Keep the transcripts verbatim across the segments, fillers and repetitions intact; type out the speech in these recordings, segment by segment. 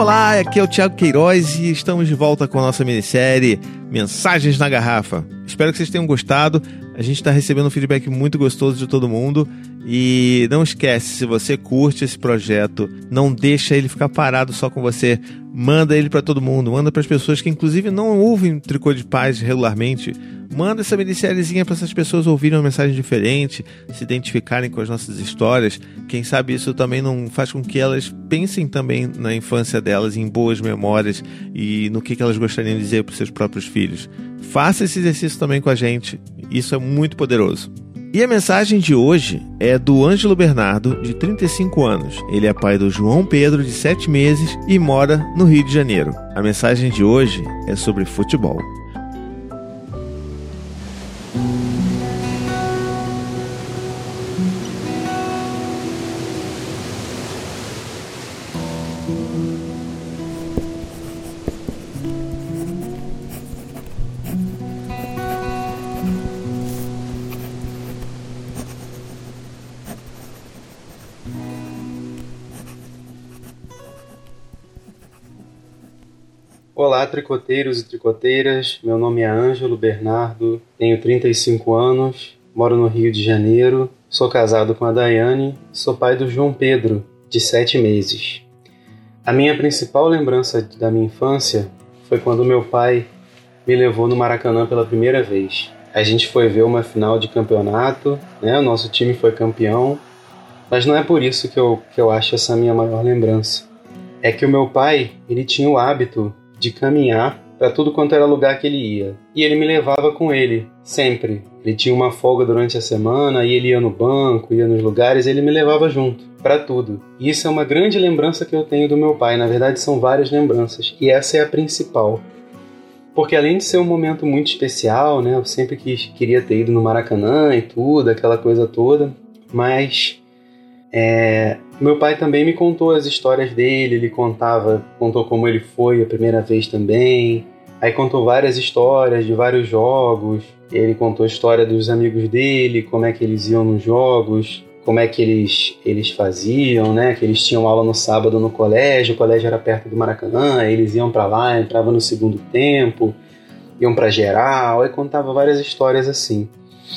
Olá, aqui é o Thiago Queiroz e estamos de volta com a nossa minissérie Mensagens na Garrafa. Espero que vocês tenham gostado. A gente está recebendo um feedback muito gostoso de todo mundo. E não esquece, se você curte esse projeto, não deixa ele ficar parado só com você. Manda ele para todo mundo, manda para as pessoas que inclusive não ouvem Tricô de Paz regularmente. Manda essa minissériezinha para essas pessoas ouvirem uma mensagem diferente, se identificarem com as nossas histórias. Quem sabe isso também não faz com que elas pensem também na infância delas, em boas memórias e no que, que elas gostariam de dizer para os seus próprios filhos. Faça esse exercício também com a gente, isso é muito poderoso. E a mensagem de hoje é do Ângelo Bernardo, de trinta e cinco anos. Ele é pai do João Pedro, de sete meses, e mora no Rio de Janeiro. A mensagem de hoje é sobre futebol. Olá, tricoteiros e tricoteiras, meu nome é Ângelo Bernardo, tenho trinta e cinco anos, moro no Rio de Janeiro, sou casado com a Daiane, sou pai do João Pedro, de sete meses. A minha principal lembrança da minha infância foi quando meu pai me levou no Maracanã pela primeira vez. A gente foi ver uma final de campeonato, né? O nosso time foi campeão, mas não é por isso que eu, que eu acho essa minha maior lembrança. É que o meu pai, ele tinha o hábito de caminhar para tudo quanto era lugar que ele ia. E ele me levava com ele, sempre. Ele tinha uma folga durante a semana, e ele ia no banco, ia nos lugares, e ele me levava junto, para tudo. E isso é uma grande lembrança que eu tenho do meu pai. Na verdade, são várias lembranças, e essa é a principal. Porque além de ser um momento muito especial, né, eu sempre quis, queria ter ido no Maracanã e tudo, aquela coisa toda, mas É, meu pai também me contou as histórias dele, ele contava, contou como ele foi a primeira vez também, aí contou várias histórias de vários jogos, ele contou a história dos amigos dele, como é que eles iam nos jogos, como é que eles, eles faziam, né, que eles tinham aula no sábado no colégio, o colégio era perto do Maracanã, eles iam para lá, entravam no segundo tempo, iam para geral, aí contava várias histórias assim.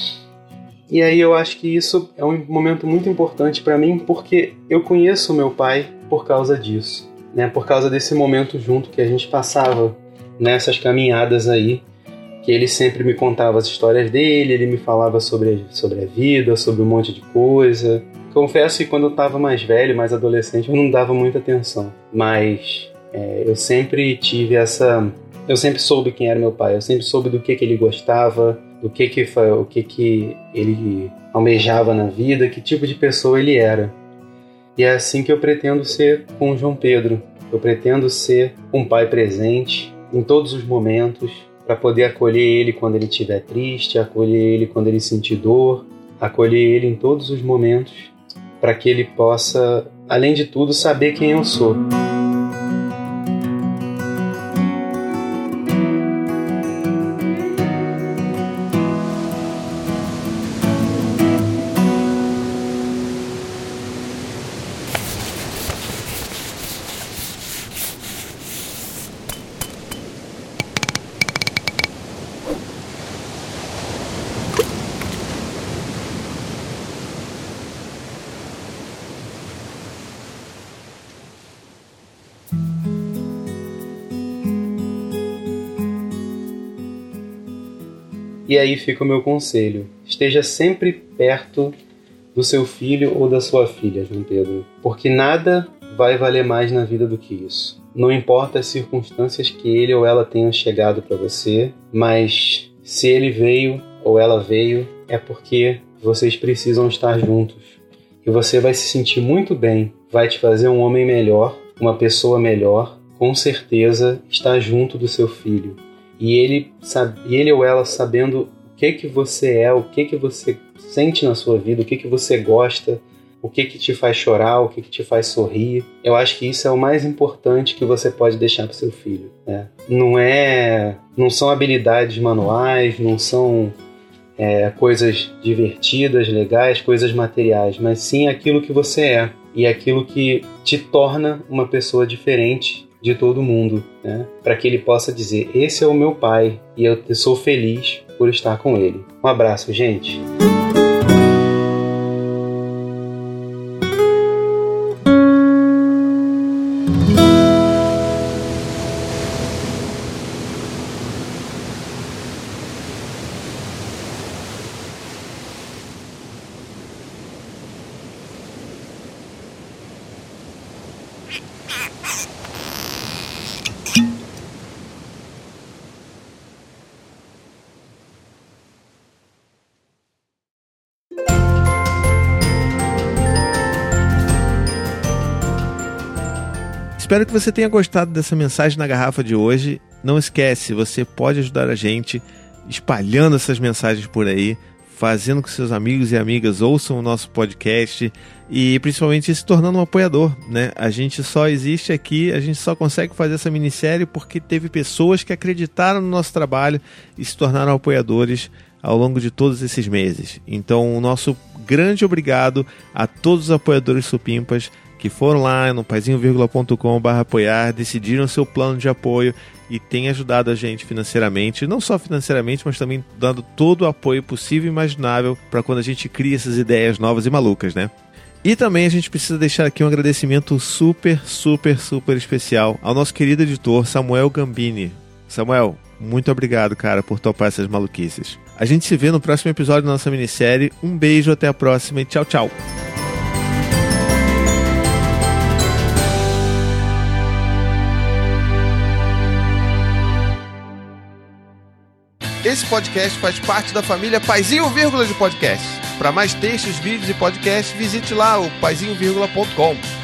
E aí eu acho que isso é um momento muito importante para mim, porque eu conheço o meu pai por causa disso, né? Por causa desse momento junto que a gente passava nessas caminhadas aí, que ele sempre me contava as histórias dele, ele me falava sobre, sobre a vida, sobre um monte de coisa. Confesso que quando eu estava mais velho, mais adolescente, eu não dava muita atenção, mas é, eu sempre tive essa... Eu sempre soube quem era meu pai, eu sempre soube do que, que ele gostava, do que que, o que que ele almejava na vida, que tipo de pessoa ele era. E é assim que eu pretendo ser com o João Pedro. Eu pretendo ser um pai presente em todos os momentos, para poder acolher ele quando ele estiver triste, acolher ele quando ele sentir dor, acolher ele em todos os momentos, para que ele possa, além de tudo, saber quem eu sou. E aí fica o meu conselho. Esteja sempre perto do seu filho ou da sua filha, João Pedro. Porque nada vai valer mais na vida do que isso. Não importa as circunstâncias que ele ou ela tenham chegado para você, mas se ele veio ou ela veio, é porque vocês precisam estar juntos. E você vai se sentir muito bem, vai te fazer um homem melhor, uma pessoa melhor, com certeza estar junto do seu filho. E ele, sabe, ele ou ela sabendo o que que você é, o que que você sente na sua vida, o que que você gosta, o que que te faz chorar, o que que te faz sorrir. Eu acho que isso é o mais importante que você pode deixar para o seu filho, né? Não é, não são habilidades manuais, não são é, coisas divertidas, legais, coisas materiais, mas sim aquilo que você é e aquilo que te torna uma pessoa diferente de todo mundo, né? Para que ele possa dizer: esse é o meu pai e eu sou feliz por estar com ele. Um abraço, gente. Espero que você tenha gostado dessa mensagem na garrafa de hoje. Não esquece, você pode ajudar a gente espalhando essas mensagens por aí, fazendo com que seus amigos e amigas ouçam o nosso podcast e principalmente se tornando um apoiador, né? A gente só existe aqui, a gente só consegue fazer essa minissérie porque teve pessoas que acreditaram no nosso trabalho e se tornaram apoiadores ao longo de todos esses meses. Então, o nosso grande obrigado a todos os apoiadores supimpas que foram lá no paizinho vírgula ponto com barra apoiar, decidiram seu plano de apoio e têm ajudado a gente financeiramente, não só financeiramente, mas também dando todo o apoio possível e imaginável para quando a gente cria essas ideias novas e malucas, né? E também a gente precisa deixar aqui um agradecimento super, super, super especial ao nosso querido editor Samuel Gambini. Samuel, muito obrigado, cara, por topar essas maluquices. A gente se vê no próximo episódio da nossa minissérie. Um beijo, até a próxima e tchau, tchau! Esse podcast faz parte da família Paizinho Vírgula de Podcast. Para mais textos, vídeos e podcasts, visite lá o paizinho vírgula ponto com.